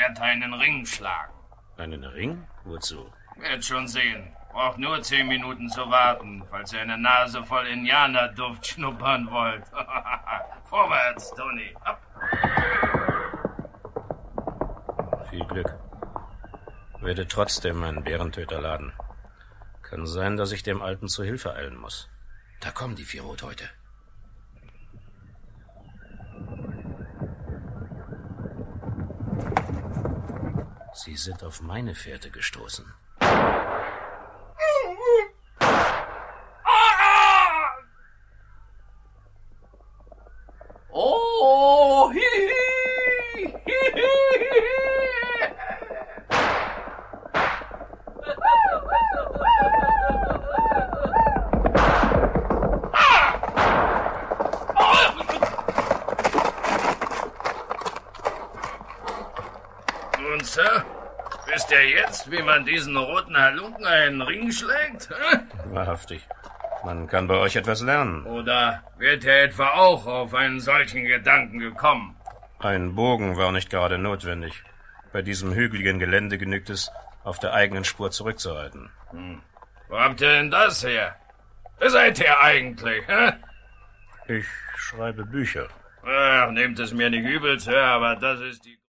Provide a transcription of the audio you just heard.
werd einen Ring schlagen. Einen Ring? Wozu? Werd schon sehen. Braucht nur 10 Minuten zu warten, falls ihr eine Nase voll Indianerduft schnuppern wollt. Vorwärts, Toni. Ab. Viel Glück. Werde trotzdem einen Bärentöter laden. Kann sein, dass ich dem Alten zu Hilfe eilen muss. Da kommen die 4 Rothäute. Sie sind auf meine Fährte gestoßen. Oh, hi, hi, hi, hi. Nun, Sir, wisst ihr jetzt, wie man diesen roten Halunken einen Ring schlägt? Wahrhaftig. Man kann bei euch etwas lernen. Oder wird er etwa auch auf einen solchen Gedanken gekommen? Ein Bogen war nicht gerade notwendig. Bei diesem hügeligen Gelände genügt es, auf der eigenen Spur zurückzureiten. Wo habt ihr denn das her? Wer seid ihr eigentlich, hä? Ich schreibe Bücher. Ach, nehmt es mir nicht übel, Sir, aber das ist die...